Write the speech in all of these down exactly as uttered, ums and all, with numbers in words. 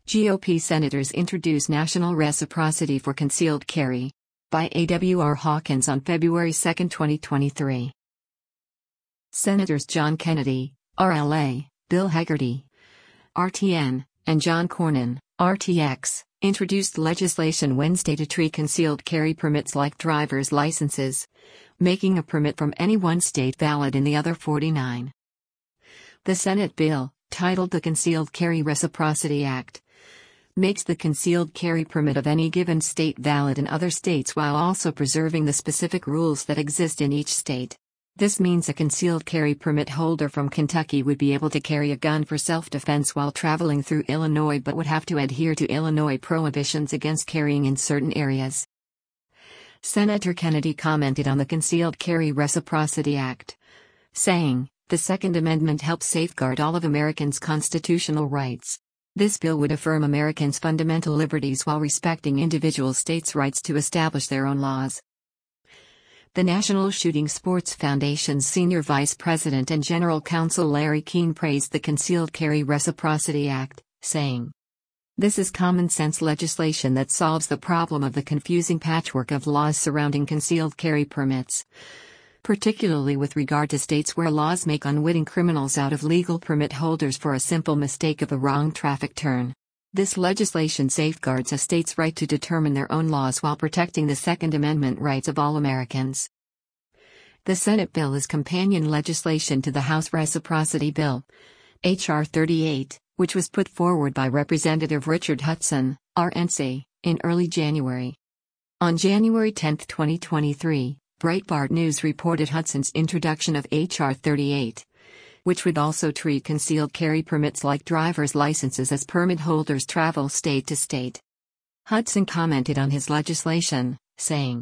G O P senators introduce national reciprocity for concealed carry. By A W R Hawkins on February second, twenty twenty-three. Senators John Kennedy, R L A, Bill Hagerty, R T N, and John Cornyn, R T X, introduced legislation Wednesday to treat concealed carry permits like driver's licenses, making a permit from any one state valid in the other forty-nine. The Senate bill, titled the Concealed Carry Reciprocity Act, makes the concealed carry permit of any given state valid in other states while also preserving the specific rules that exist in each state. This means a concealed carry permit holder from Kentucky would be able to carry a gun for self-defense while traveling through Illinois but would have to adhere to Illinois prohibitions against carrying in certain areas. Senator Kennedy commented on the Concealed Carry Reciprocity Act, saying, "The Second Amendment helps safeguard all of Americans' constitutional rights. This bill would affirm Americans' fundamental liberties while respecting individual states' rights to establish their own laws." The National Shooting Sports Foundation's senior vice president and general counsel Larry Keane praised the Concealed Carry Reciprocity Act, saying, "This is common-sense legislation that solves the problem of the confusing patchwork of laws surrounding concealed carry permits, particularly with regard to states where laws make unwitting criminals out of legal permit holders for a simple mistake of a wrong traffic turn. This legislation safeguards a state's right to determine their own laws while protecting the Second Amendment rights of all Americans." The Senate bill is companion legislation to the House Reciprocity Bill, H R thirty-eight, which was put forward by Representative Richard Hudson, R N C, in early January. On January tenth, twenty twenty-three, Breitbart News reported Hudson's introduction of H R thirty-eight, which would also treat concealed carry permits like driver's licenses as permit holders travel state to state. Hudson commented on his legislation, saying,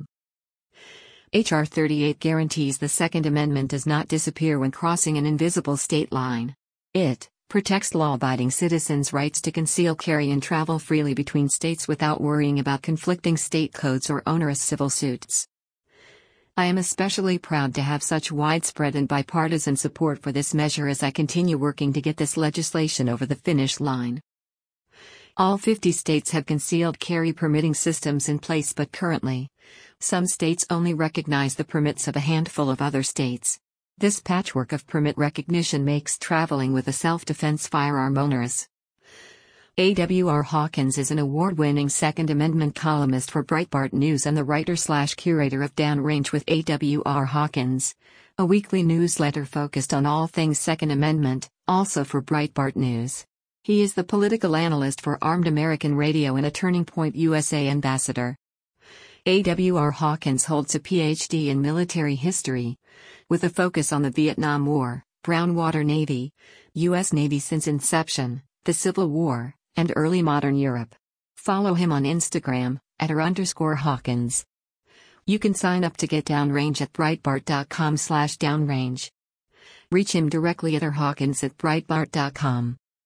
"H R thirty-eight guarantees the Second Amendment does not disappear when crossing an invisible state line. It protects law-abiding citizens' rights to conceal carry and travel freely between states without worrying about conflicting state codes or onerous civil suits. I am especially proud to have such widespread and bipartisan support for this measure as I continue working to get this legislation over the finish line." All fifty states have concealed carry permitting systems in place, but currently, some states only recognize the permits of a handful of other states. This patchwork of permit recognition makes traveling with a self-defense firearm onerous. A W R Hawkins is an award-winning Second Amendment columnist for Breitbart News and the writer-slash-curator of Downrange with A W R Hawkins, a weekly newsletter focused on all things Second Amendment, also for Breitbart News. He is the political analyst for Armed American Radio and a Turning Point U S A ambassador. A W R Hawkins holds a P H D in military history, with a focus on the Vietnam War, Brown Water Navy, U S Navy since inception, the Civil War, and early modern Europe. Follow him on Instagram, at r underscore Hawkins. You can sign up to get Downrange at breitbart dot com slash downrange. Reach him directly at r hawkins at breitbart dot com.